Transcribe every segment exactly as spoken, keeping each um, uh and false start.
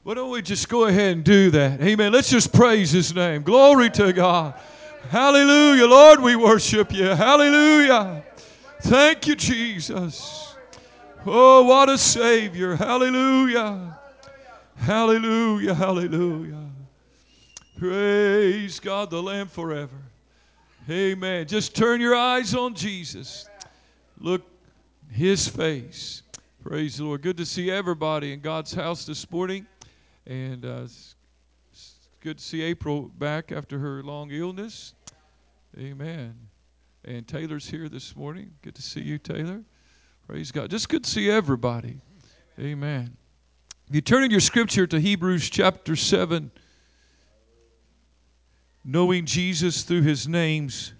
Why don't we just go ahead and do that? Amen. Let's just praise His name. Glory to God. Hallelujah. Lord, we worship You. Hallelujah. Thank You, Jesus. Oh, what a Savior. Hallelujah. Hallelujah. Hallelujah. Praise God, the Lamb forever. Amen. Just turn your eyes on Jesus. Look His face. Praise the Lord. Good to see everybody in God's house this morning. And uh, it's, it's good to see April back after her long illness. Amen. And Taylor's here this morning. Good to see you, Taylor. Praise God. Just good to see everybody. Amen. If you turn in your scripture to Hebrews chapter seven, knowing Jesus through His names,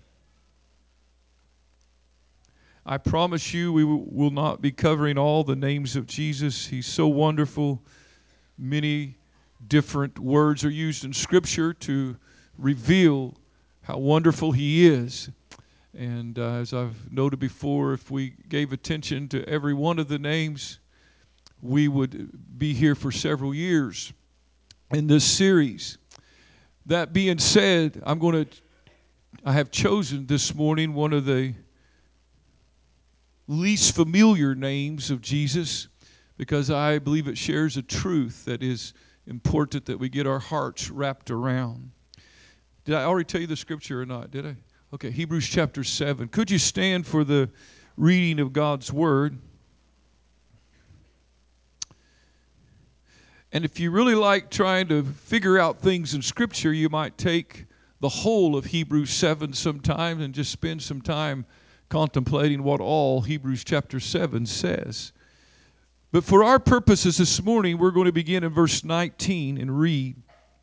I promise you we will not be covering all the names of Jesus. He's so wonderful. Many different words are used in Scripture to reveal how wonderful He is. And uh, as I've noted before, if we gave attention to every one of the names, we would be here for several years in this series. That being said, I'm going to, I have chosen this morning one of the least familiar names of Jesus, because I believe it shares a truth that is important that we get our hearts wrapped around. Did I already tell you the scripture or not? Did I? Okay, Hebrews chapter seven. Could you stand for the reading of God's Word? And if you really like trying to figure out things in Scripture, you might take the whole of Hebrews seven sometime and just spend some time contemplating what all Hebrews chapter seven says. But for our purposes this morning, we're going to begin in verse nineteen and read.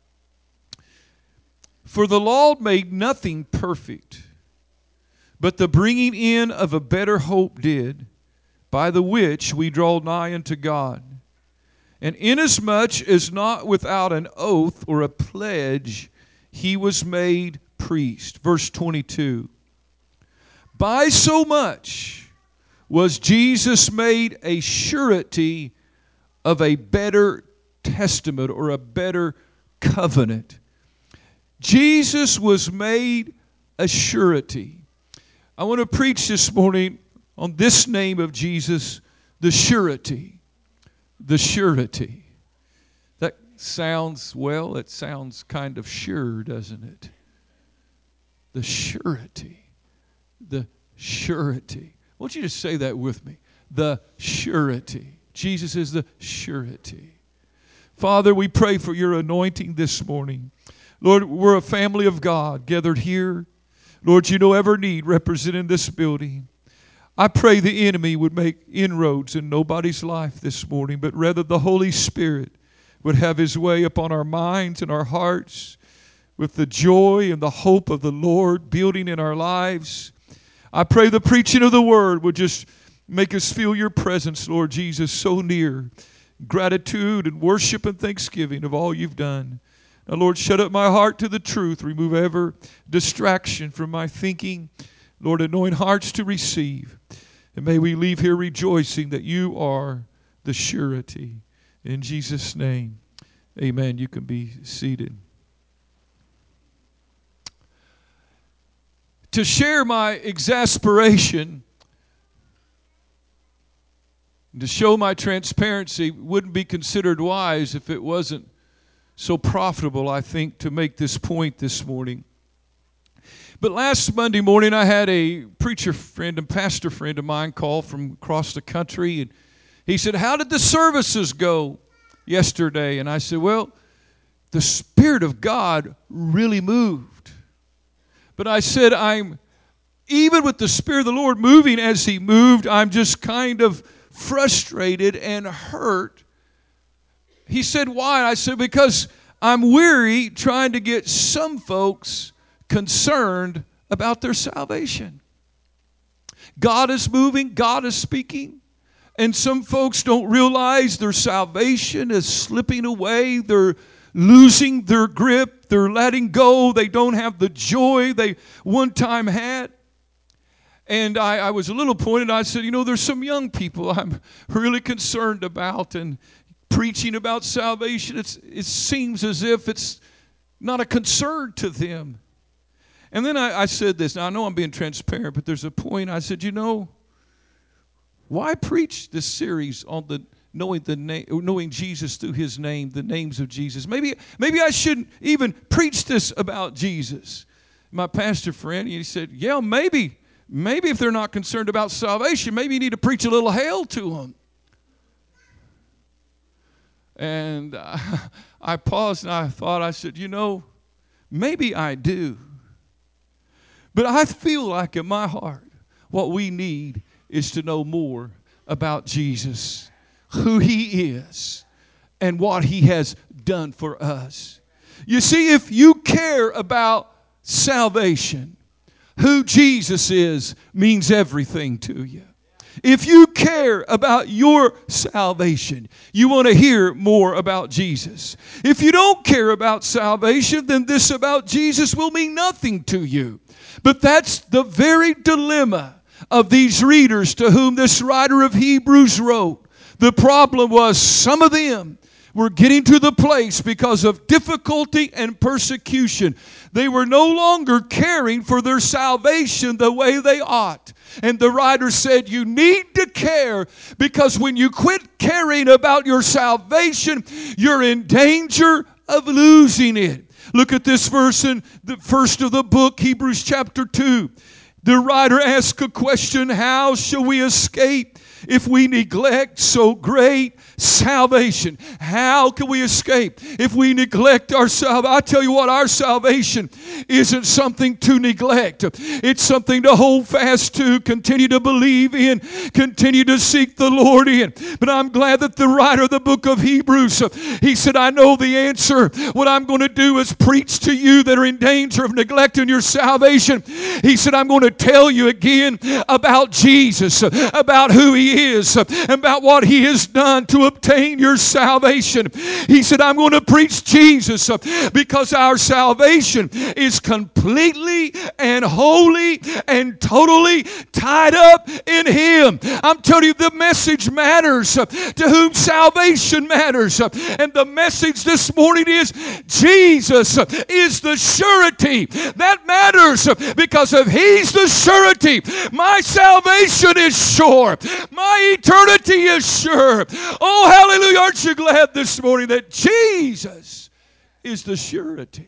For the law made nothing perfect, but the bringing in of a better hope did, by the which we draw nigh unto God. And inasmuch as not without an oath or a pledge, he was made priest. Verse twenty-two. By so much was Jesus made a surety of a better testament or a better covenant. Jesus was made a surety. I want to preach this morning on this name of Jesus, the surety. The surety. That sounds, well, it sounds kind of sure, doesn't it? The surety. The surety. I want you to say that with me. The surety. Jesus is the surety. Father, we pray for your anointing this morning. Lord, we're a family of God gathered here. Lord, you know every need represented in this building. I pray the enemy would make inroads in nobody's life this morning, but rather the Holy Spirit would have His way upon our minds and our hearts with the joy and the hope of the Lord building in our lives. I pray the preaching of the Word would just make us feel your presence, Lord Jesus, so near. Gratitude and worship and thanksgiving of all you've done. Now, Lord, shut up my heart to the truth. Remove every distraction from my thinking. Lord, anoint hearts to receive. And may we leave here rejoicing that you are the surety. In Jesus' name, amen. You can be seated. To share my exasperation, to show my transparency, wouldn't be considered wise if it wasn't so profitable, I think, to make this point this morning. But last Monday morning, I had a preacher friend and pastor friend of mine call from across the country, and he said, "How did the services go yesterday?" And I said, "Well, the Spirit of God really moved." But I said, I'm, even with the Spirit of the Lord moving as He moved, I'm just kind of frustrated and hurt. He said, "Why?" I said, "Because I'm weary trying to get some folks concerned about their salvation. God is moving, God is speaking, and some folks don't realize their salvation is slipping away. They're losing their grip. They're letting go. They don't have the joy they one time had." And I, I was a little pointed. I said, "You know, there's some young people I'm really concerned about, and preaching about salvation, it's, it seems as if it's not a concern to them. And then I, I said this. Now, I know I'm being transparent, but there's a point. I said, you know, why preach this series on the knowing the name, knowing Jesus through his name, the names of Jesus? Maybe, maybe I shouldn't even preach this about Jesus. My pastor friend, he said, yeah, maybe, maybe if they're not concerned about salvation, maybe you need to preach a little hell to them. And I, I paused and I thought, I said, you know, maybe I do. But I feel like in my heart, what we need is to know more about Jesus, who he is, and what he has done for us. You see, if you care about salvation, who Jesus is means everything to you. If you care about your salvation, you want to hear more about Jesus. If you don't care about salvation, then this about Jesus will mean nothing to you. But that's the very dilemma of these readers to whom this writer of Hebrews wrote. The problem was some of them were getting to the place because of difficulty and persecution. They were no longer caring for their salvation the way they ought. And the writer said, you need to care, because when you quit caring about your salvation, you're in danger of losing it. Look at this verse in the first of the book, Hebrews chapter two. The writer asks a question, how shall we escape if we neglect so great salvation? How can we escape if we neglect our salvation? I tell you what, our salvation isn't something to neglect. It's something to hold fast to, continue to believe in, continue to seek the Lord in. But I'm glad that the writer of the book of Hebrews, he said, I know the answer. What I'm going to do is preach to you that are in danger of neglecting your salvation. He said, I'm going to tell you again about Jesus, about who he is, about what he has done to obtain your salvation. He said, I'm going to preach Jesus because our salvation is completely and wholly and totally tied up in him. I'm telling you, the message matters to whom salvation matters. And the message this morning is Jesus is the surety. That matters because if he's the surety, my salvation is sure. My eternity is sure. Oh, hallelujah. Aren't you glad this morning that Jesus is the surety?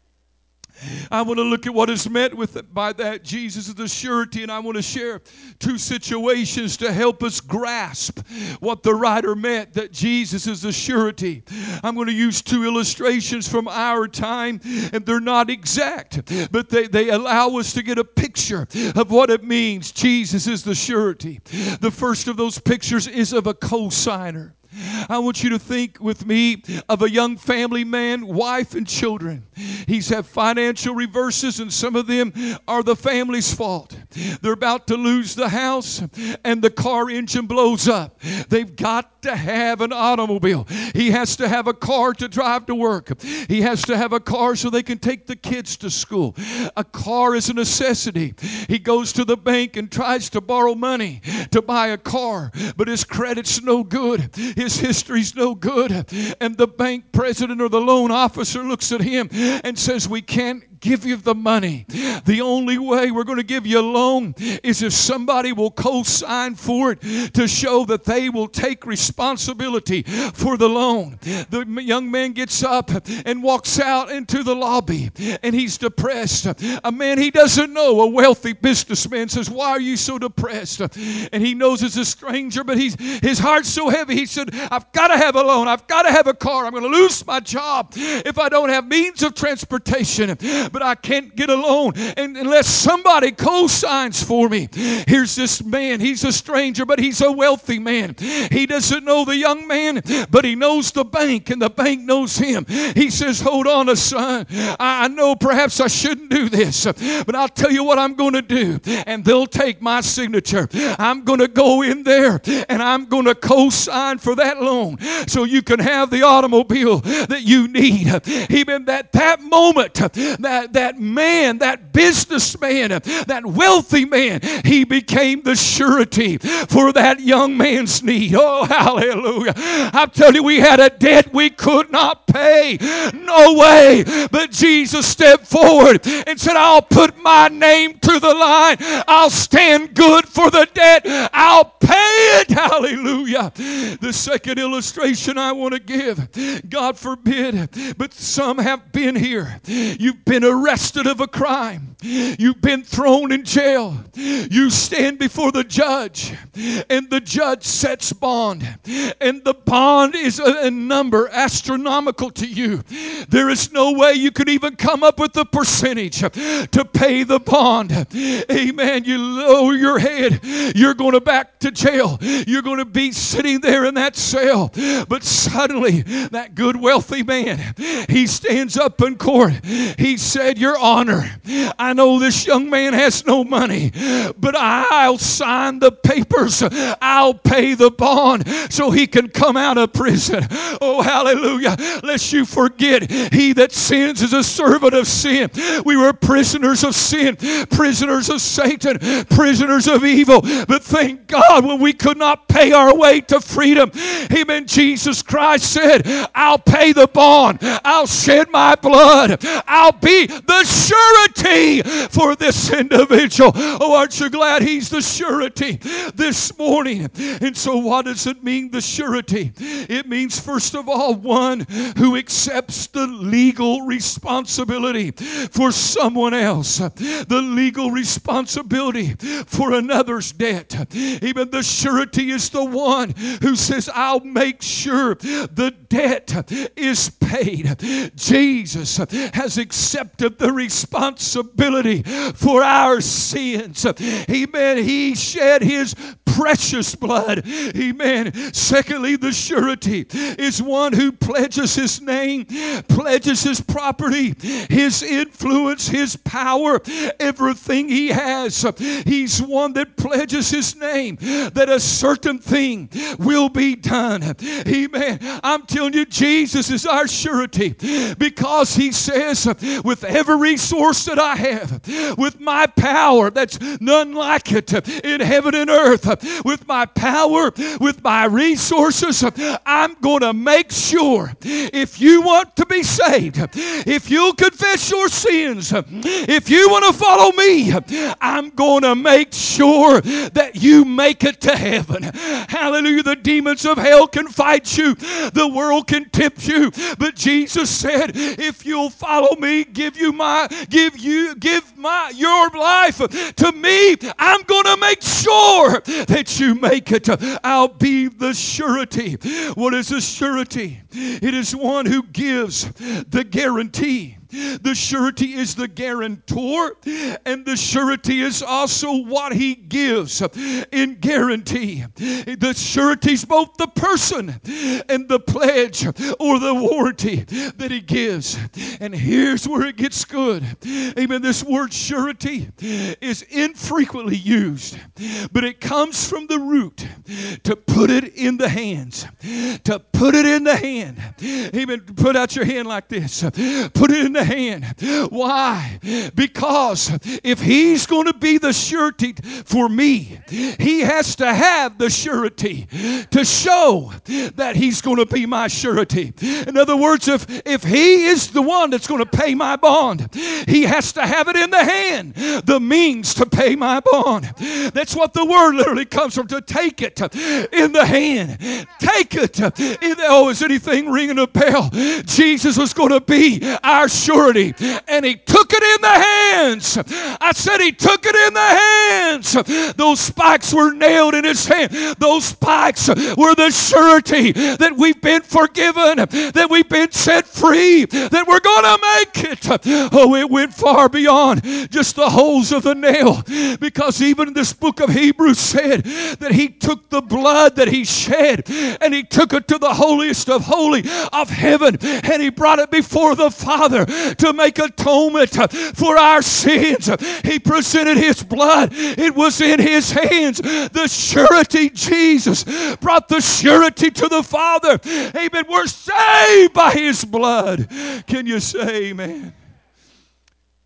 I want to look at what is meant with by that. Jesus is the surety, and I want to share two situations to help us grasp what the writer meant, that Jesus is the surety. I'm going to use two illustrations from our time, and they're not exact, but they, they allow us to get a picture of what it means. Jesus is the surety. The first of those pictures is of a cosigner. I want you to think with me of a young family man, wife and children. He's had financial reverses, and some of them are the family's fault. They're about to lose the house and the car engine blows up. They've got to have an automobile. He has to have a car to drive to work. He has to have a car so they can take the kids to school. A car is a necessity. He goes to the bank and tries to borrow money to buy a car, but his credit's no good. His history's no good. And the bank president or the loan officer looks at him and says, we can't give you the money. The only way we're going to give you a loan is if somebody will co-sign for it to show that they will take responsibility for the loan. The young man gets up and walks out into the lobby, and he's depressed. A man he doesn't know, a wealthy businessman, says, why are you so depressed? And he knows it's a stranger, but he's, his heart's so heavy. He said, I've got to have a loan. I've got to have a car. I'm going to lose my job if I don't have means of transportation. But I can't get a loan and unless somebody co-signs for me. Here's this man. He's a stranger, but he's a wealthy man. He doesn't know the young man, but he knows the bank, and the bank knows him. He says, hold on a son. I know perhaps I shouldn't do this, but I'll tell you what I'm going to do. And they'll take my signature. I'm going to go in there and I'm going to co-sign for that loan so you can have the automobile that you need. Even at that moment, that that, that man, that businessman, that wealthy man, he became the surety for that young man's need. Oh, hallelujah. I'm telling you, we had a debt we could not pay. No way. But Jesus stepped forward and said, I'll put my name to the line. I'll stand good for the debt. I'll pay it. Hallelujah. The second illustration I want to give, God forbid, but some have been here. You've been arrested of a crime. You've been thrown in jail. You stand before the judge, and the judge sets bond. And the bond is a, a number astronomical to you. There is no way you could even come up with the percentage to pay the bond. Amen. You lower your head. You're going to back to jail. You're going to be sitting there in that cell. But suddenly, that good wealthy man, he stands up in court. He said, Your Honor, I know this young man has no money, but I'll sign the papers. I'll pay the bond so he can come out of prison. Oh, hallelujah. Lest you forget, he that sins is a servant of sin. We were prisoners of sin, prisoners of Satan, prisoners of evil. But thank God, when we could not pay our way to freedom, amen, Jesus Christ said, I'll pay the bond. I'll shed my blood. I'll be the surety for this individual. Oh, aren't you glad he's the surety this morning? And so what does it mean, the surety? It means, first of all, one who accepts the legal responsibility for someone else, the legal responsibility for another's debt. Even the surety is the one who says, I'll make sure the debt is paid. Jesus has accepted the responsibility for our sins. Amen. He shed his precious blood. Amen. Secondly, the surety is one who pledges his name, pledges his property, his influence, his power, everything he has. He's one that pledges his name that a certain thing will be done. Amen. I'm telling you, Jesus is our surety because he says, with every resource that I have, with my power that's none like it in heaven and earth, with my power, with my resources, I'm going to make sure, if you want to be saved, if you'll confess your sins, if you want to follow me, I'm going to make sure that you make it to heaven. Hallelujah. The demons of hell can fight you. The world can tempt you. But Jesus said, if you'll follow me, give you my, give you, give my, your life to me, I'm going to make sure that you make it. I'll be the surety. What is a surety? It is one who gives the guarantee. The surety is the guarantor, and the surety is also what he gives in guarantee. The surety is both the person and the pledge or the warranty that he gives. And here's where it gets good. Amen. This word surety is infrequently used, but it comes from the root to put it in the hands. To put it in the hand. Amen. Put out your hand like this. Put it in the hand. Why? Because if he's going to be the surety for me, he has to have the surety to show that he's going to be my surety. In other words, if, if he is the one that's going to pay my bond, he has to have it in the hand, the means to pay my bond. That's what the word literally comes from, to take it in the hand. Take it. In, oh, is anything ringing a bell? Jesus was going to be our surety, and he took it in the hands. I said he took it in the hands. Those spikes were nailed in his hand. Those spikes were the surety that we've been forgiven, that we've been set free, that we're going to make it. Oh, it went far beyond just the holes of the nail, because even this book of Hebrews said that he took the blood that he shed and he took it to the holiest of holy of heaven, and he brought it before the Father to make atonement for our sins. He presented his blood. It was in his hands. The surety, Jesus brought the surety to the Father. Amen. We're saved by his blood. Can you say amen?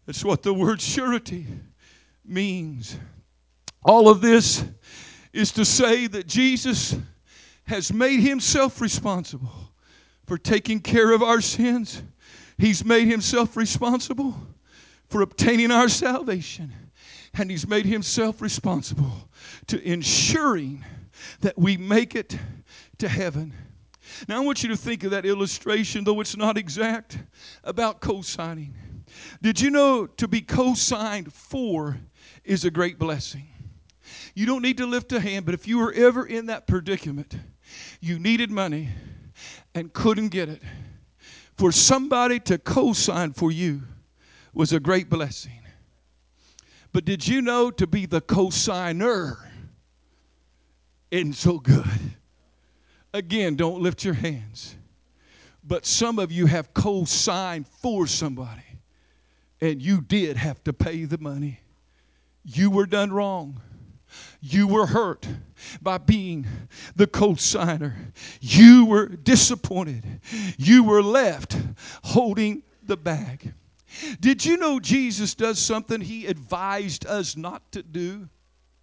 That's what the word surety means. All of this is to say that Jesus has made himself responsible for taking care of our sins. He's made himself responsible for obtaining our salvation. And he's made himself responsible to ensuring that we make it to heaven. Now I want you to think of that illustration, though it's not exact, about co-signing. Did you know to be co-signed for is a great blessing? You don't need to lift a hand, but if you were ever in that predicament, you needed money and couldn't get it, for somebody to co-sign for you was a great blessing. But did you know to be the co-signer isn't so good? Again, don't lift your hands. But some of you have co-signed for somebody, and you did have to pay the money. You were done wrong. You were hurt by being the co-signer. You were disappointed. You were left holding the bag. Did you know Jesus does something he advised us not to do?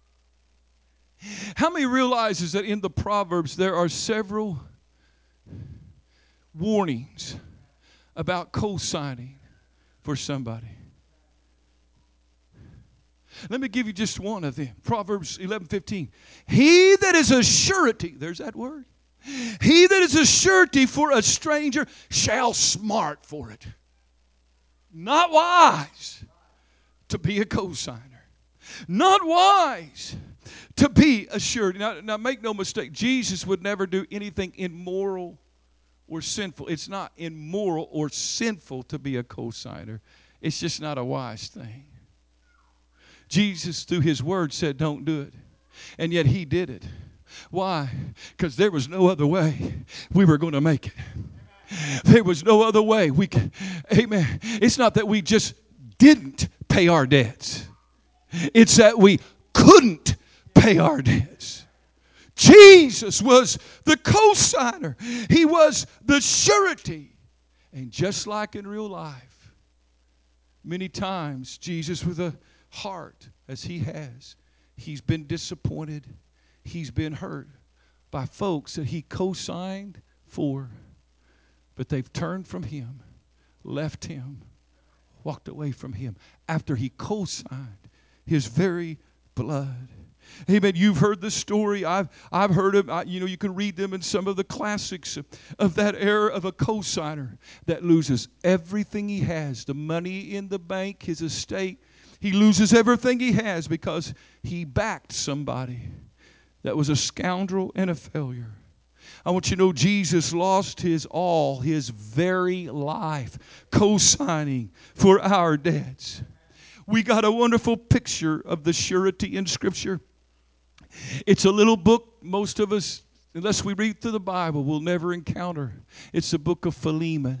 How many realizes that in the Proverbs there are several warnings about co-signing for somebody? Let me give you just one of them. Proverbs eleven fifteen. He that is a surety, there's that word. He that is a surety for a stranger shall smart for it. Not wise to be a co-signer. Not wise to be a surety. Now, now make no mistake, Jesus would never do anything immoral or sinful. It's not immoral or sinful to be a co-signer. It's just not a wise thing. Jesus, through his word, said don't do it. And yet he did it. Why? Because there was no other way we were going to make it. There was no other way we could. Amen. It's not that we just didn't pay our debts. It's that we couldn't pay our debts. Jesus was the co-signer. He was the surety. And just like in real life, many times Jesus with a heart as he has, he's been disappointed, he's been hurt by folks that he co-signed for, but they've turned from him, left him, walked away from him after he co-signed his very blood. Amen. You've heard the story. I've I've heard them. I, you know, you can read them in some of the classics of, of that era of a co-signer that loses everything he has, the money in the bank, his estate. He loses everything he has because he backed somebody that was a scoundrel and a failure. I want you to know Jesus lost his all, his very life, co-signing for our debts. We got a wonderful picture of the surety in Scripture. It's a little book most of us, unless we read through the Bible, will never encounter. It's the book of Philemon.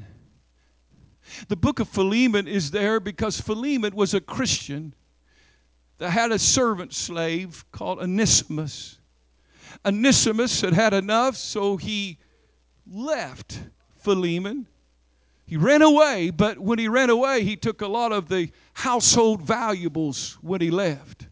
The book of Philemon is there because Philemon was a Christian that had a servant slave called Onesimus. Onesimus had had enough, so he left Philemon. He ran away, but when he ran away, he took a lot of the household valuables when he left.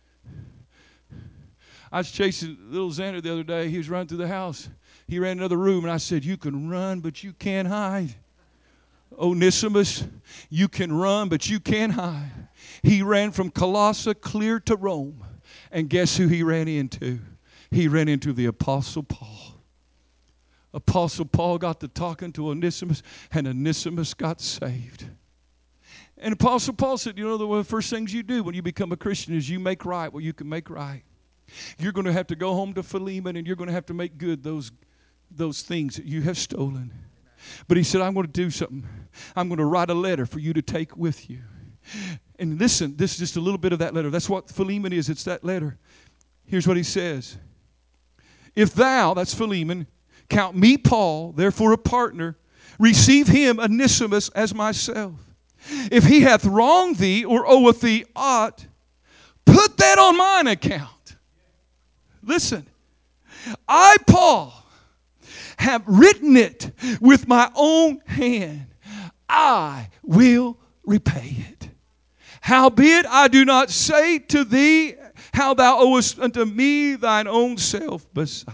I was chasing little Xander the other day. He was running through the house. He ran in another room, and I said, "You can run, but you can't hide." Onesimus, you can run, but you can't hide. He ran from Colossae clear to Rome. And guess who he ran into? He ran into the Apostle Paul. Apostle Paul got to talking to Onesimus, and Onesimus got saved. And Apostle Paul said, you know, the first things you do when you become a Christian is you make right what you can make right. You're going to have to go home to Philemon, and you're going to have to make good those, those things that you have stolen. But he said, I'm going to do something. I'm going to write a letter for you to take with you. And listen, this is just a little bit of that letter. That's what Philemon is. It's that letter. Here's what he says. If thou, that's Philemon, count me, Paul, therefore a partner, receive him, Onesimus, as myself. If he hath wronged thee or oweth thee aught, put that on mine account. Listen, I, Paul, have written it with my own hand. I will repay it. Howbeit I do not say to thee how thou owest unto me thine own self beside.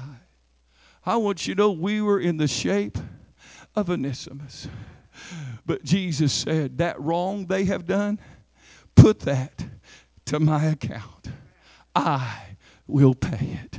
I want you to know we were in the shape of Onesimus. But Jesus said, that wrong they have done, put that to my account. I will pay it.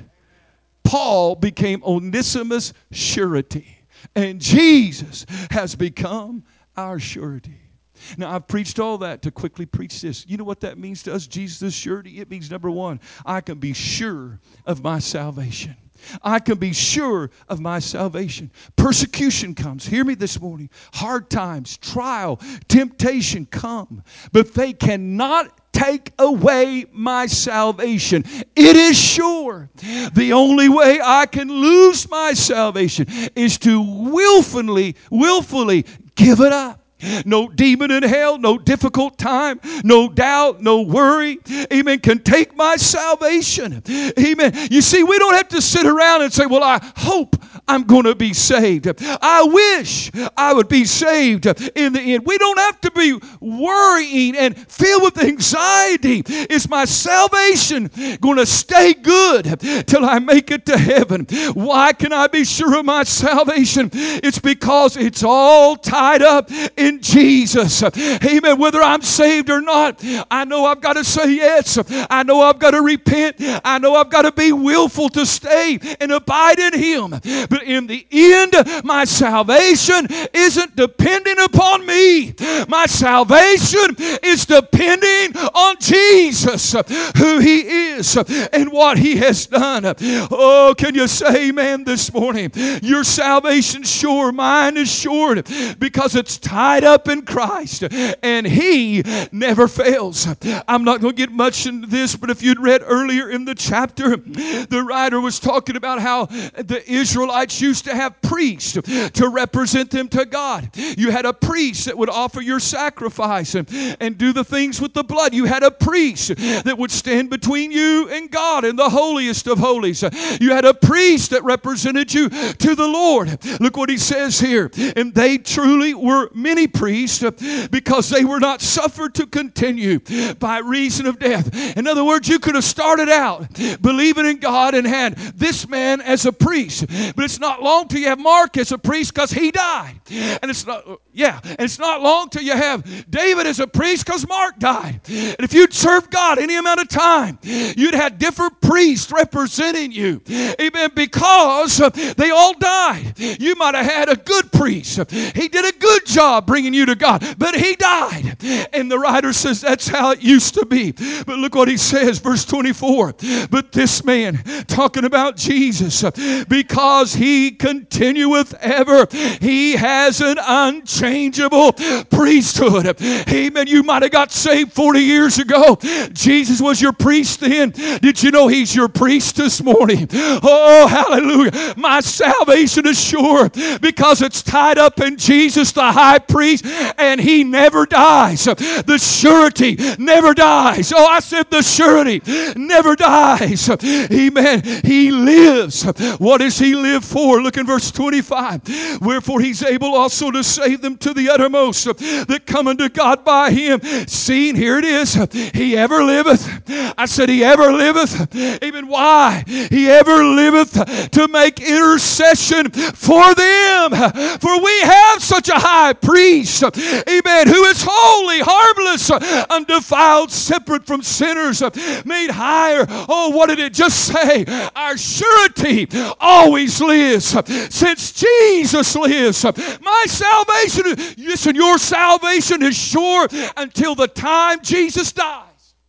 Paul became Onesimus' surety, and Jesus has become our surety. Now, I've preached all that to quickly preach this. You know what that means to us, Jesus' surety? It means, number one, I can be sure of my salvation. I can be sure of my salvation. Persecution comes. Hear me this morning. Hard times, trial, temptation come, but they cannot take away my salvation. It is sure. The only way I can lose my salvation is to willfully, willfully give it up. No demon in hell, no difficult time, no doubt, no worry, amen, can take my salvation. Amen. You see, we don't have to sit around and say, well, I hope I'm going to be saved. I wish I would be saved in the end. We don't have to be worrying and filled with anxiety. Is my salvation going to stay good till I make it to heaven? Why can I be sure of my salvation? It's because it's all tied up in Jesus. Amen. Whether I'm saved or not, I know I've got to say yes. I know I've got to repent. I know I've got to be willful to stay and abide in Him. But in the end, my salvation isn't depending upon me. My salvation is depending on Jesus, who He is and what He has done. Oh, can you say amen this morning? Your salvation's sure. Mine is sure because it's tied up in Christ, and He never fails. I'm not going to get much into this, but if you'd read earlier in the chapter, the writer was talking about how the Israelites used to have priests to represent them to God. You had a priest that would offer your sacrifice and, and do the things with the blood. You had a priest that would stand between you and God in the holiest of holies. You had a priest that represented you to the Lord. Look what he says here. And they truly were many priests because they were not suffered to continue by reason of death. In other words, you could have started out believing in God and had this man as a priest, but it's not long till you have Mark as a priest because he died. And it's not, yeah, and it's not long till you have David as a priest because Mark died. And if you'd served God any amount of time, you'd have different priests representing you. Amen. Because they all died. You might have had a good priest. He did a good job bringing you to God, but he died. And the writer says that's how it used to be. But look what he says, verse twenty-four. But this man, talking about Jesus, because he continueth ever, he has an unchangeable priesthood. Amen. You might have got saved forty years ago. Jesus was your priest then. Did you know he's your priest this morning? Oh, hallelujah. My salvation is sure because it's tied up in Jesus, the high priest, and he never dies. The surety never dies. Oh, I said the surety never dies. Amen. He lives. What does he live for? Look in verse twenty-five. Wherefore he's able also to save them to the uttermost that come unto God by him. Seeing, here it is, he ever liveth. I said he ever liveth. Amen. Why? He ever liveth to make intercession for them. For we have such a high priest, amen, who is holy, harmless, undefiled, separate from sinners, made higher. Oh, what did it just say? Our surety always lives. Since Jesus lives, my salvation, listen, your salvation is sure until the time Jesus dies.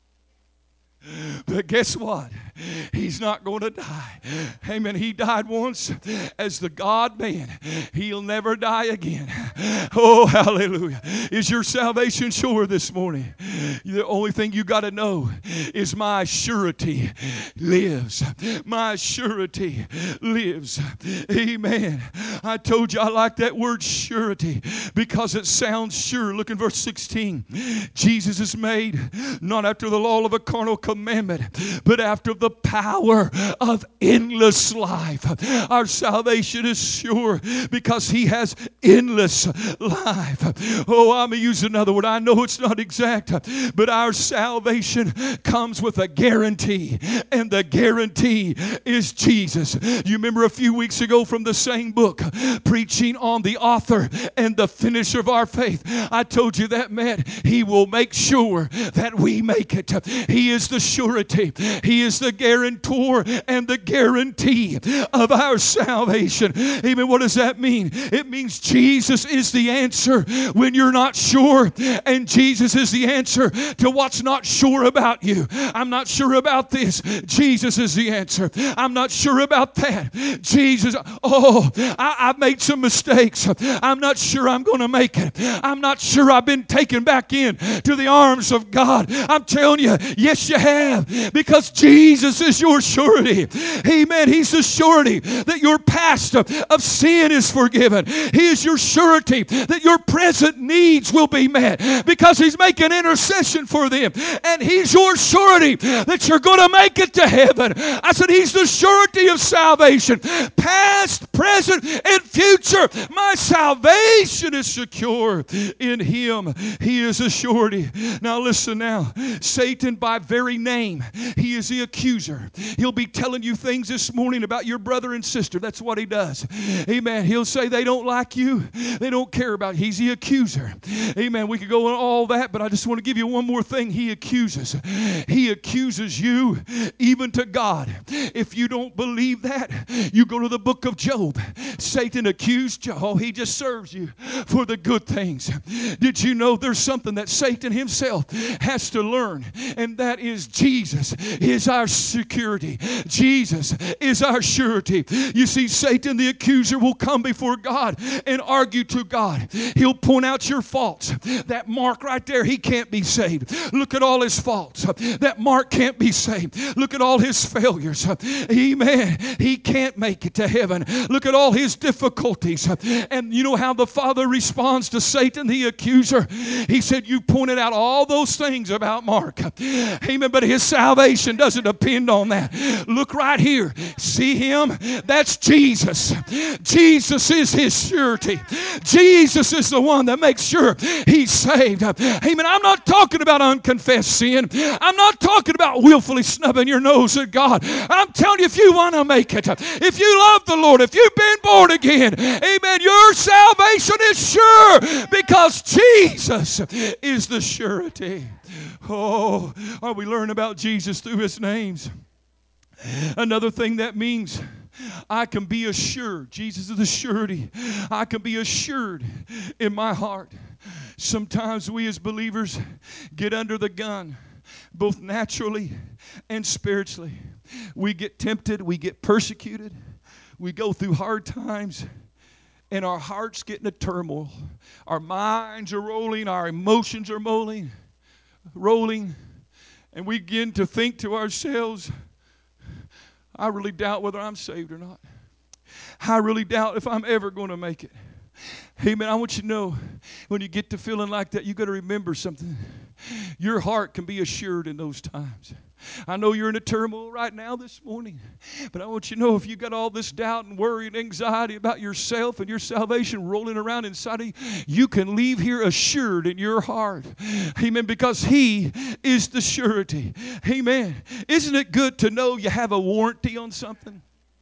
But guess what? He's not going to die. Amen. He died once as the God-man. He'll never die again. Oh, hallelujah. Is your salvation sure this morning? The only thing you got to know is my surety lives. My surety lives. Amen. I told you I like that word surety because it sounds sure. Look in verse sixteen. Jesus is made not after the law of a carnal commandment, but after the power of endless life. Our salvation is sure because he has endless this life. Oh, I'm going to use another word. I know it's not exact, but our salvation comes with a guarantee, and the guarantee is Jesus. You remember a few weeks ago from the same book, preaching on the author and the finisher of our faith. I told you that man, he will make sure that we make it. He is the surety. He is the guarantor and the guarantee of our salvation. Amen. What does that mean? It means Jesus is the answer when you're not sure, and Jesus is the answer to what's not sure about you. I'm not sure about this. Jesus is the answer. I'm not sure about that. Jesus, oh, I, I've made some mistakes. I'm not sure I'm going to make it. I'm not sure I've been taken back in to the arms of God. I'm telling you, yes, you have, because Jesus is your surety. Amen. He's the surety that your past of sin is forgiven. He is your surety that your present needs will be met, because He's making intercession for them. And He's your surety that you're going to make it to heaven. I said He's the surety of salvation, past, present, and future. My salvation is secure in Him. He is a surety. Now listen now. Satan, by very name, he is the accuser. He'll be telling you things this morning about your brother and sister. That's what he does. Amen. He'll say they don't like you. They don't care about you. He's the accuser. Amen. We could go on all that, but I just want to give you one more thing. He accuses. He accuses you even to God. If you don't believe that, you go to the book of Job. Satan accused Job. Oh, he just serves you for the good things. Did you know there's something that Satan himself has to learn, and that is Jesus is our security. Jesus is our surety. You see, Satan the accuser will come before God and argue to God. He'll point out your faults. That Mark right there, he can't be saved. Look at all his faults. That Mark can't be saved. Look at all his failures. Amen. He can't make it to heaven. Look at all his difficulties. And you know how the Father responds to Satan the accuser? He said, you pointed out all those things about Mark. Amen. But his salvation doesn't depend on that. Look right here. See him? That's Jesus. Jesus is his surety. Jesus is the one that makes sure he's saved. Amen. I'm not talking about unconfessed sin. I'm not talking about willfully snubbing your nose at God. I'm telling you, if you want to make it, if you love the Lord, if you've been born again, amen, your salvation is sure, because Jesus is the surety. Oh, are we learning about Jesus through his names? Another thing that means, I can be assured. Jesus is the surety. I can be assured in my heart. Sometimes we as believers get under the gun, both naturally and spiritually. We get tempted. We get persecuted. We go through hard times, and our hearts get in a turmoil. Our minds are rolling. Our emotions are rolling, rolling, and we begin to think to ourselves, I really doubt whether I'm saved or not. I really doubt if I'm ever going to make it. Amen. I want you to know, when you get to feeling like that, you got to remember something. Your heart can be assured in those times. I know you're in a turmoil right now this morning, but I want you to know, if you got all this doubt and worry and anxiety about yourself and your salvation rolling around inside of you, you can leave here assured in your heart. Amen. Because He is the surety. Amen. Isn't it good to know you have a warranty on something?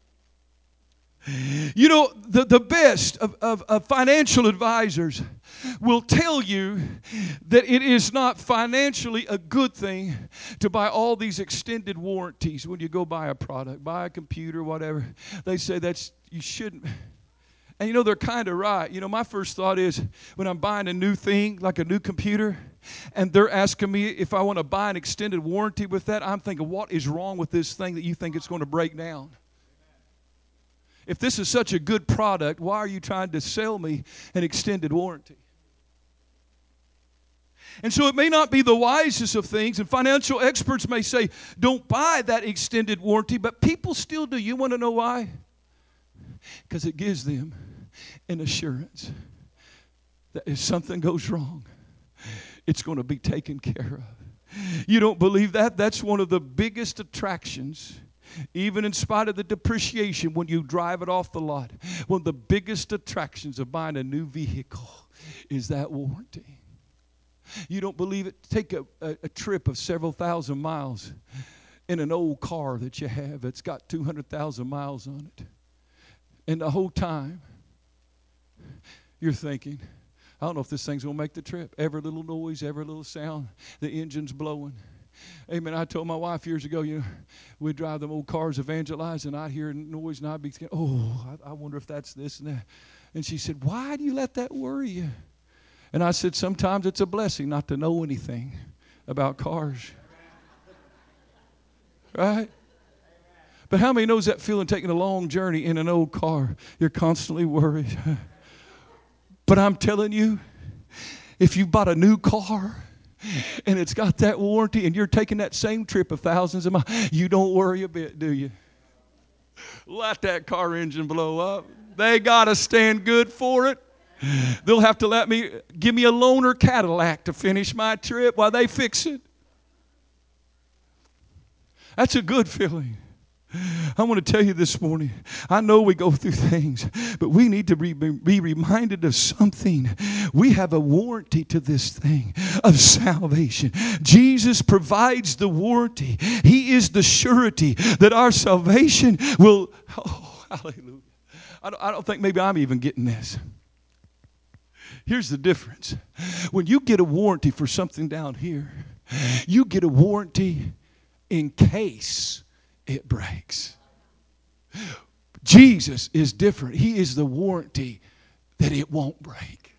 You know, the, the best of, of, of financial advisors will tell you that it is not financially a good thing to buy all these extended warranties when you go buy a product, buy a computer, whatever. They say that's, you shouldn't. And you know, they're kind of right. You know, my first thought is, when I'm buying a new thing, like a new computer, and they're asking me if I want to buy an extended warranty with that, I'm thinking, what is wrong with this thing that you think it's going to break down? If this is such a good product, why are you trying to sell me an extended warranty? And so it may not be the wisest of things, and financial experts may say, don't buy that extended warranty, but people still do. You want to know why? Because it gives them an assurance that if something goes wrong, it's going to be taken care of. You don't believe that? That's one of the biggest attractions Even in spite of the depreciation when you drive it off the lot, one of the biggest attractions of buying a new vehicle is that warranty. You don't believe it? Take a, a, a trip of several thousand miles in an old car that you have that's got two hundred thousand miles on it. And the whole time, you're thinking, I don't know if this thing's going to make the trip. Every little noise, every little sound, the engine's blowing. Amen. I told my wife years ago, you know, we'd drive them old cars, evangelize, and I'd hear noise, and I'd be thinking, oh, I, I wonder if that's this and that. And she said, why do you let that worry you? And I said, sometimes it's a blessing not to know anything about cars. Right? But how many knows that feeling taking a long journey in an old car? You're constantly worried. But I'm telling you, if you bought a new car and it's got that warranty and you're taking that same trip of thousands of miles, you don't worry a bit, do you? Let that car engine blow up. They got to stand good for it. They'll have to let me, give me a loaner Cadillac to finish my trip while they fix it. That's a good feeling. I want to tell you this morning, I know we go through things, but we need to be, be reminded of something. We have a warranty to this thing of salvation. Jesus provides the warranty. He is the surety that our salvation will, oh, hallelujah. I don't, I don't think maybe I'm even getting this. Here's the difference. When you get a warranty for something down here, you get a warranty in case it breaks. Jesus is different. He is the warranty that it won't break.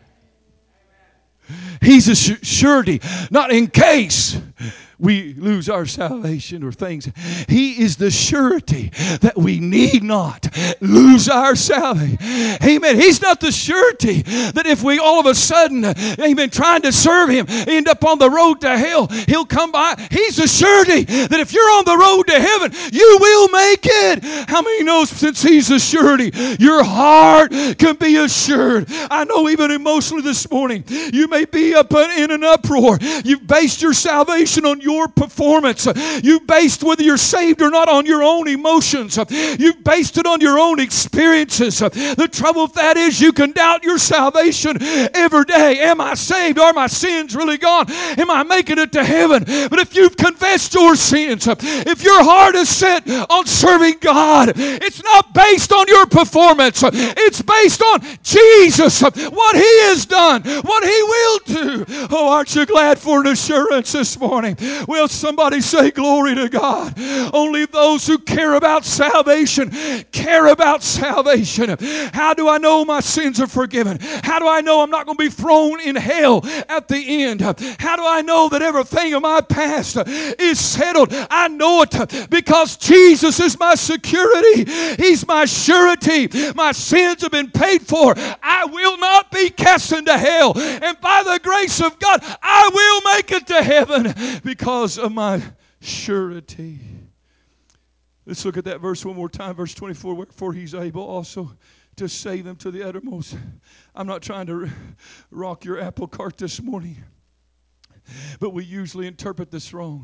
He's a surety, not in case we lose our salvation or things. He is the surety that we need not lose our salvation. Amen. He's not the surety that if we all of a sudden, amen, trying to serve Him, end up on the road to hell, He'll come by. He's the surety that if you're on the road to heaven, you will make it. How many knows since He's the surety, your heart can be assured? I know even emotionally this morning, you may be up in an uproar. You've based your salvation on your performance. You've based whether you're saved or not on your own emotions. You've based it on your own experiences. The trouble with that is you can doubt your salvation every day. Am I saved? Are my sins really gone? Am I making it to heaven? But if you've confessed your sins, if your heart is set on serving God, it's not based on your performance. It's based on Jesus, what He has done, what He will do. Oh, aren't you glad for an assurance this morning? Will somebody say glory to God? Only those who care about salvation care about salvation. How do I know my sins are forgiven? How do I know I'm not going to be thrown in hell at the end? How do I know that everything in my past is settled? I know it because Jesus is my security. He's my surety. My sins have been paid for. I will not be cast into hell. And by the grace of God, I will make it to heaven because of my surety. Let's look at that verse one more time. Verse twenty-four, wherefore He's able also to save them to the uttermost. I'm not trying to rock your apple cart this morning, but we usually interpret this wrong.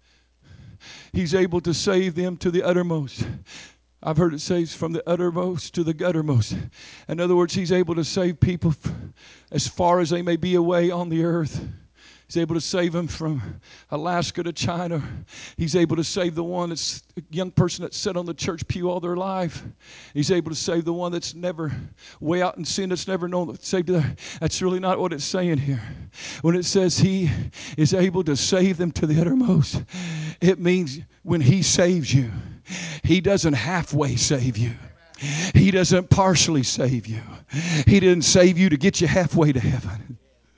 He's able to save them to the uttermost. I've heard it says from the uttermost to the guttermost. In other words, He's able to save people as far as they may be away on the earth. He's able to save them from Alaska to China. He's able to save the one that's a young person that's sat on the church pew all their life. He's able to save the one that's never way out in sin, that's never known saved. That's really not what it's saying here. When it says He is able to save them to the uttermost, it means when He saves you, He doesn't halfway save you. He doesn't partially save you. He didn't save you to get you halfway to heaven.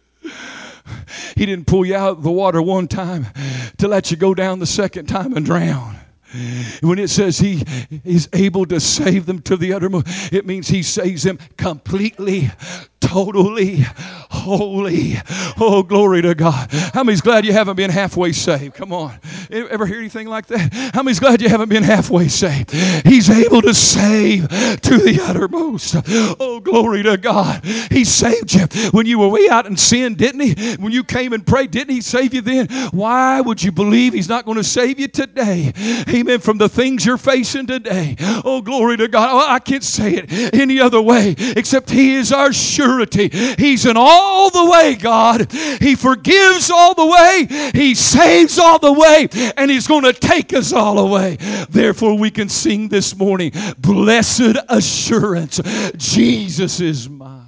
He didn't pull you out of the water one time to let you go down the second time and drown. When it says He is able to save them to the uttermost, it means He saves them completely, totally. totally holy. Oh, glory to God. How many's glad you haven't been halfway saved? Come on. Ever hear anything like that? How many's glad you haven't been halfway saved? He's able to save to the uttermost. Oh, glory to God. He saved you when you were way out in sin, didn't He? When you came and prayed, didn't He save you then? Why would you believe He's not going to save you today? Amen. From the things you're facing today. Oh, glory to God. Oh, I can't say it any other way except He is our surety. He's in all the way, God. He forgives all the way. He saves all the way. And He's going to take us all the way. Therefore, we can sing this morning, blessed assurance, Jesus is mine.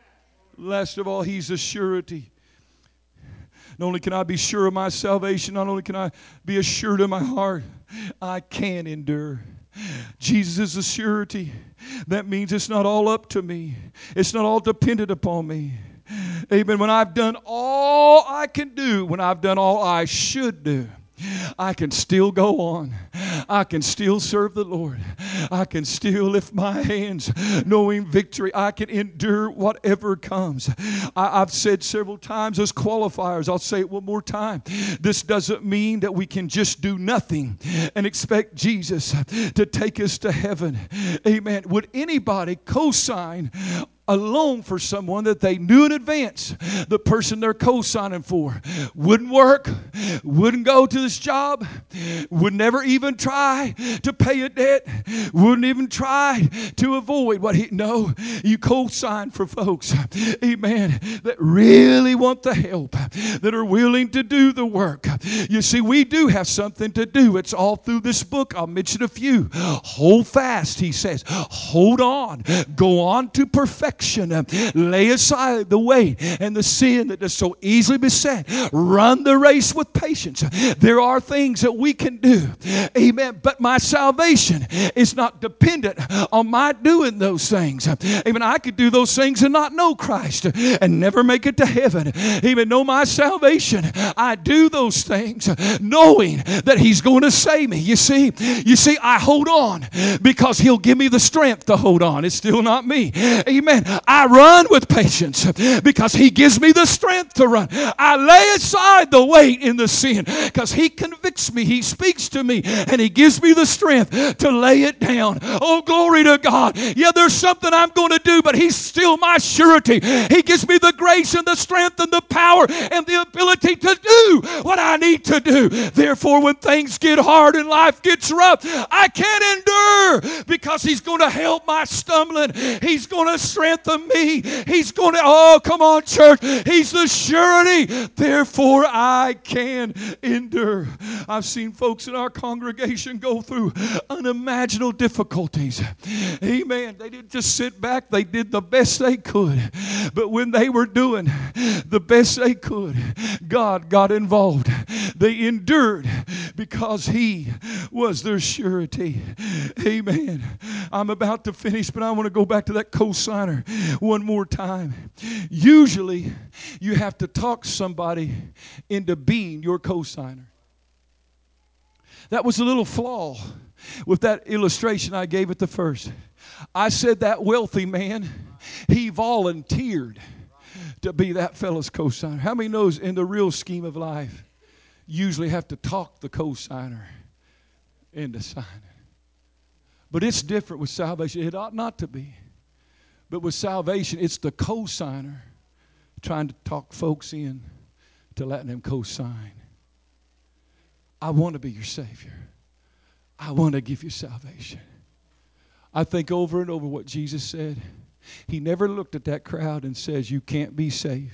Last of all, He's a surety. Not only can I be sure of my salvation, not only can I be assured in my heart, I can endure. Jesus is a surety. That means it's not all up to me. It's not all dependent upon me. Amen. When I've done all I can do, when I've done all I should do, I can still go on. I can still serve the Lord. I can still lift my hands knowing victory. I can endure whatever comes. I, I've said several times as qualifiers, I'll say it one more time. This doesn't mean that we can just do nothing and expect Jesus to take us to heaven. Amen. Would anybody co-sign a loan for someone that they knew in advance the person they're co-signing for wouldn't work, wouldn't go to this job, would never even try to pay a debt, wouldn't even try to avoid what he... No, you co-sign for folks, amen, that really want the help, that are willing to do the work. You see, we do have something to do. It's all through this book. I'll mention a few. Hold fast, he says. Hold on. Go on to perfection. Lay aside the weight and the sin that does so easily beset. Run the race with patience. There are things that we can do. Amen. But my salvation is not dependent on my doing those things. Amen. I could do those things and not know Christ and never make it to heaven. Even know my salvation. I do those things knowing that He's going to save me. You see, you see, I hold on because He'll give me the strength to hold on. It's still not me. Amen. I run with patience because He gives me the strength to run. I lay aside the weight in the sin because He convicts me. He speaks to me and He gives me the strength to lay it down. Oh, glory to God. Yeah, there's something I'm going to do, but He's still my surety. He gives me the grace and the strength and the power and the ability to do what I need to do. Therefore, when things get hard and life gets rough, I can endure because He's going to help my stumbling. He's going to strengthen me. He's going to, oh, come on, church. He's the surety. Therefore, I can endure. I've seen folks in our congregation go through unimaginable difficulties. Amen. They didn't just sit back. They did the best they could. But when they were doing the best they could, God got involved. They endured because He was their surety. Amen. I'm about to finish, but I want to go back to that co-signer one more time. Usually, you have to talk somebody into being your co-signer. That was a little flaw with that illustration I gave at the first. I said that wealthy man, he volunteered to be that fellow's co-signer. How many knows in the real scheme of life, you usually have to talk the co-signer into signing? But it's different with salvation. It ought not to be. But with salvation, it's the co-signer trying to talk folks in to letting them co-sign. I want to be your Savior. I want to give you salvation. I think over and over what Jesus said. He never looked at that crowd and says, you can't be saved.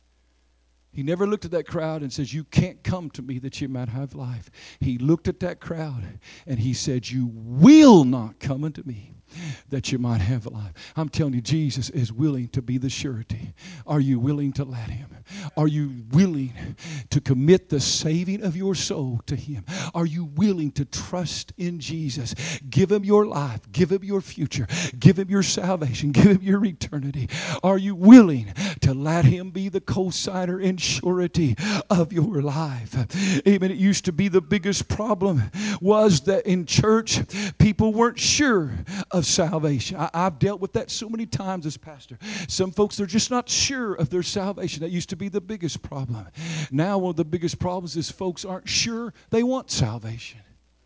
He never looked at that crowd and says, you can't come to me that you might have life. He looked at that crowd and He said, you will not come unto me that you might have life. I'm telling you, Jesus is willing to be the surety. Are you willing to let Him? Are you willing to commit the saving of your soul to Him? Are you willing to trust in Jesus? Give Him your life. Give Him your future. Give Him your salvation. Give Him your eternity. Are you willing to let Him be the co-signer and surety of your life? Amen. It used to be the biggest problem was that in church, people weren't sure of salvation. I, I've dealt with that so many times as pastor. Some folks, they're just not sure of their salvation. That used to be the biggest problem. Now one of the biggest problems is folks aren't sure they want salvation.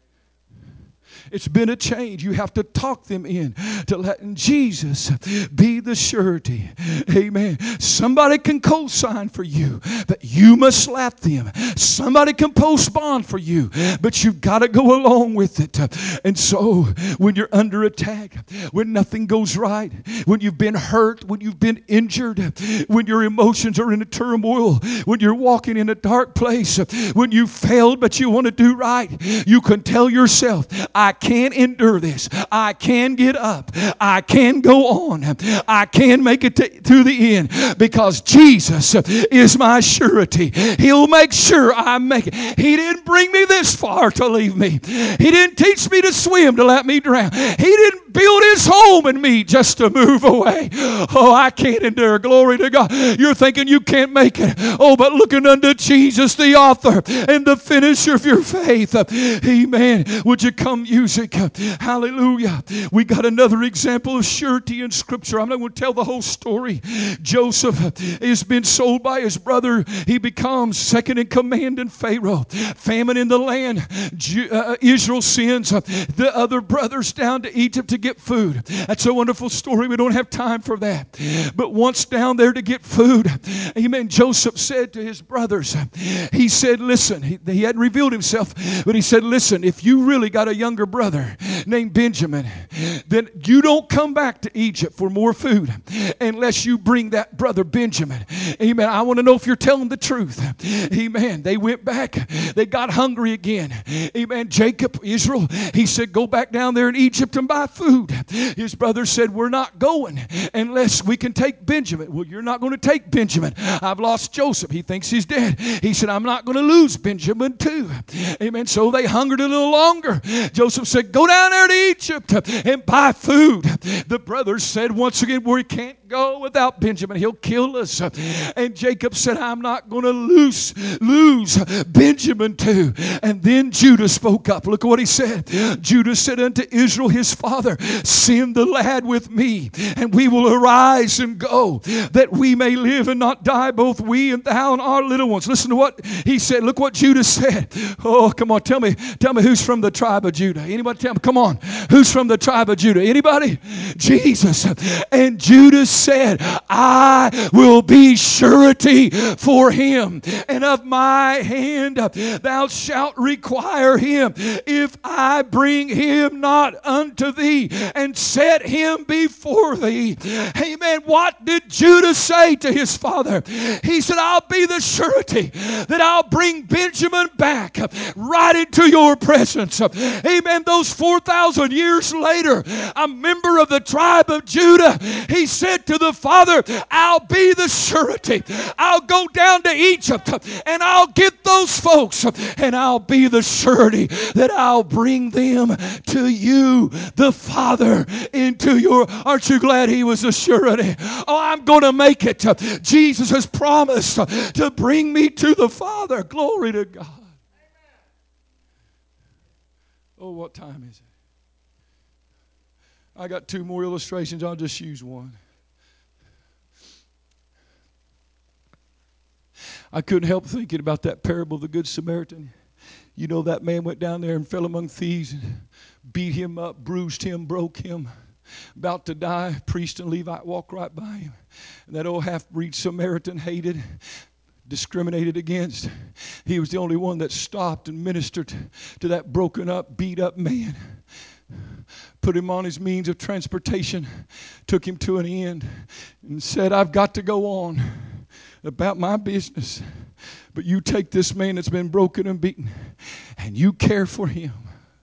It's been a change. You have to talk them in to letting Jesus be the surety. Amen. Somebody can co-sign for you, but you must slap them. Somebody can post bond for you, but you've got to go along with it. And so when you're under attack, when nothing goes right, when you've been hurt, when you've been injured, when your emotions are in a turmoil, when you're walking in a dark place, when you failed but you want to do right, you can tell yourself, I can endure this. I can get up. I can go on. I can make it to, to the end because Jesus is my surety. He'll make sure I make it. He didn't bring me this far to leave me. He didn't teach me to swim to let me drown. He didn't build his home in me just to move away. Oh, I can't endure. Glory to God. You're thinking you can't make it. Oh, but looking unto Jesus, the author and the finisher of your faith. Amen. Would you come, music? Hallelujah. We got another example of surety in Scripture. I'm not going to tell the whole story. Joseph has been sold by his brother. He becomes second in command in Pharaoh. Famine in the land. Uh, Israel sends the other brothers down to Egypt to get food. That's a wonderful story. We don't have time for that. But once down there to get food, amen, Joseph said to his brothers, he said, listen, he, he hadn't revealed himself, but he said, listen, if you really got a younger brother named Benjamin, then you don't come back to Egypt for more food unless you bring that brother Benjamin. Amen. I want to know if you're telling the truth. Amen. They went back. They got hungry again. Amen. Jacob, Israel, he said, go back down there in Egypt and buy food. His brother said, we're not going unless we can take Benjamin. Well, you're not going to take Benjamin. I've lost Joseph. He thinks he's dead. He said, I'm not going to lose Benjamin too. Amen. So they hungered a little longer. Joseph said, go down there to Egypt and buy food. The brothers said, once again, we can't go without Benjamin. He'll kill us. And Jacob said, I'm not going to lose, lose Benjamin too. And then Judah spoke up. Look at what he said. Judah said unto Israel, his father, send the lad with me, and we will arise and go, that we may live and not die, both we and thou and our little ones. Listen to what he said. Look what Judah said. Oh, come on. Tell me, tell me who's from the tribe of Judah. Anybody tell me? Come on. Who's from the tribe of Judah? Anybody? Jesus. And Judah said, I will be surety for him, and of my hand thou shalt require him, if I bring him not unto thee and set him before thee. Amen. What did Judah say to his father? He said, I'll be the surety that I'll bring Benjamin back right into your presence. Amen. Those four thousand years later, a member of the tribe of Judah, he said to the father, I'll be the surety. I'll go down to Egypt and I'll get those folks, and I'll be the surety that I'll bring them to you, the Father, into your... Aren't you glad he was a surety? Oh, I'm going to make it. Jesus has promised to bring me to the Father. Glory to God. Oh, what time is it? I got two more illustrations. I'll just use one. I couldn't help thinking about that parable of the Good Samaritan. You know, that man went down there and fell among thieves and beat him up, bruised him, broke him. About to die, priest and Levite walked right by him. And that old half-breed Samaritan, hated, discriminated against. He was the only one that stopped and ministered to that broken up, beat up man. Put him on his means of transportation, took him to an inn, and said, I've got to go on about my business, but you take this man that's been broken and beaten, and you care for him.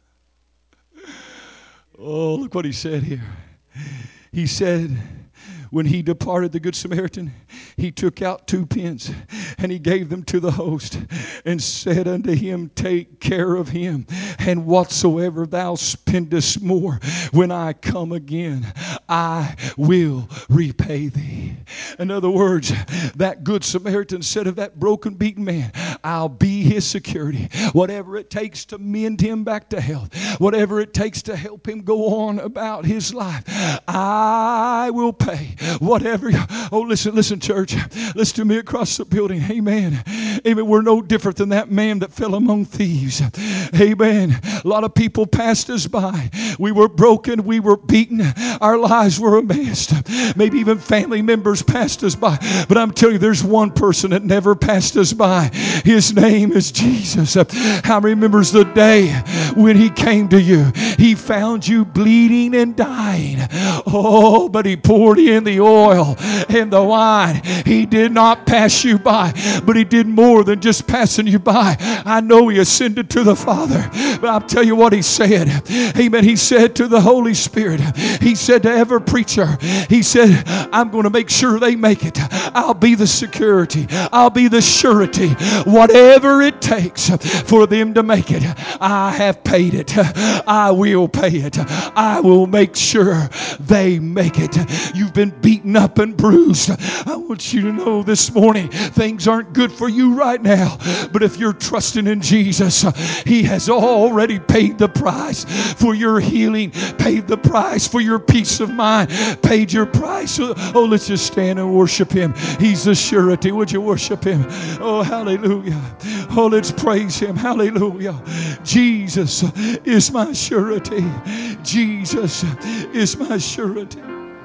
Oh, look what he said here. He said, when he departed, the Good Samaritan, he took out two pence and he gave them to the host and said unto him, take care of him, and whatsoever thou spendest more, when I come again, I will repay thee. In other words, that Good Samaritan said of that broken, beaten man, I'll be his security. Whatever it takes to mend him back to health, whatever it takes to help him go on about his life, I will pay. Whatever. Oh, listen, listen, church. Listen to me across the building. Amen. Amen. We're no different than that man that fell among thieves. Amen. A lot of people passed us by. We were broken. We were beaten. Our lives were a mess. Maybe even family members passed us by. But I'm telling you, there's one person that never passed us by. His name is Jesus. How many remembers the day when he came to you? He found you bleeding and dying. Oh, but he poured in the oil and the wine. He did not pass you by, but he did more than just passing you by. I know he ascended to the Father, but I'll tell you what he said. Amen. He said to the Holy Spirit, he said to every preacher, he said, I'm going to make sure they make it. I'll be the security. I'll be the surety. Whatever it takes for them to make it, I have paid it. I will pay it. I will make sure they make it. You've been beaten up and bruised. I want you to know this morning, things aren't good for you right now. But if you're trusting in Jesus, he has already paid the price for your healing, paid the price for your peace of mind, paid your price. Oh, let's just stand and worship him. He's the surety. Would you worship him? Oh, hallelujah. Oh, let's praise him. Hallelujah. Jesus is my surety. Jesus is my surety.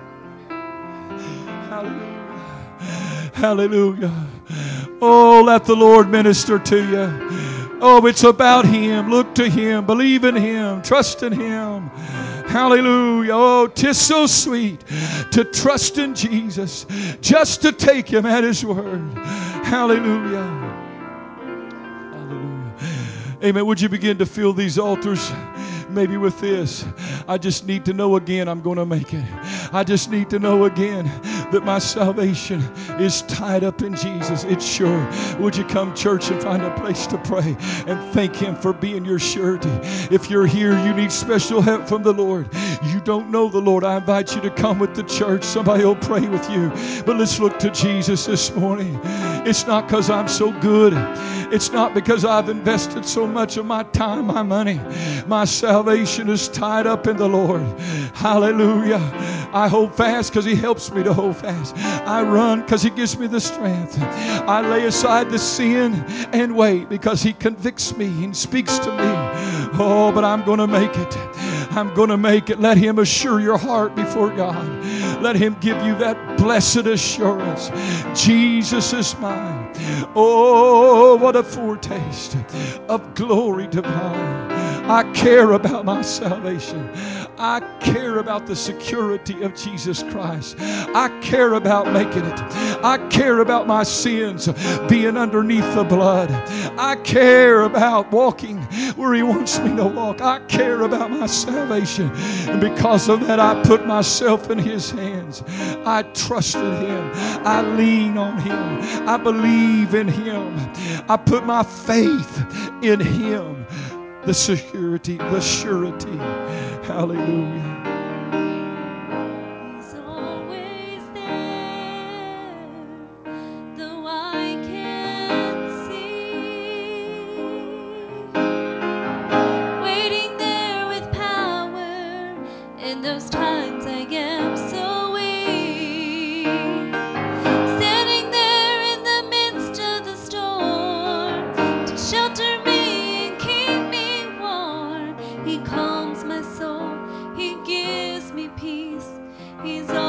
Hallelujah. Hallelujah. Oh, let the Lord minister to you. Oh, it's about him. Look to him. Believe in him. Trust in him. Hallelujah. Oh, 'tis so sweet to trust in Jesus, just to take him at his word. Hallelujah. Hallelujah. Amen. Would you begin to fill these altars? Maybe with this, I just need to know again I'm going to make it. I just need to know again that my salvation is tied up in Jesus. It's sure. Would you come, church, and find a place to pray and thank him for being your surety? If you're here, you need special help from the Lord. You don't know the Lord, I invite you to come with the church. Somebody will pray with you. But let's look to Jesus this morning. It's not because I'm so good. It's not because I've invested so much of my time, my money. My salvation is tied up in the Lord. Hallelujah. I hold fast because he helps me to hold fast. I run because he gives me the strength. I lay aside the sin and wait because he convicts me and speaks to me. Oh, but I'm going to make it. I'm going to make it. Let him assure your heart before God. Let him give you that blessed assurance. Jesus is mine. Oh, what a foretaste of glory divine. I care about my salvation. I care about the security of Jesus Christ. I care about making it. I care about my sins being underneath the blood. I care about walking where he wants me to walk. I care about my salvation. And because of that, I put myself in his hands. I trust in him. I lean on him. I believe in him. I put my faith in him. The security, the surety. Hallelujah. He's always there, though I can't see. Waiting there with power in those times I am so weak. Standing there in the midst of the storm to shelter me and keep me warm. He calms my soul. He gives me peace. He's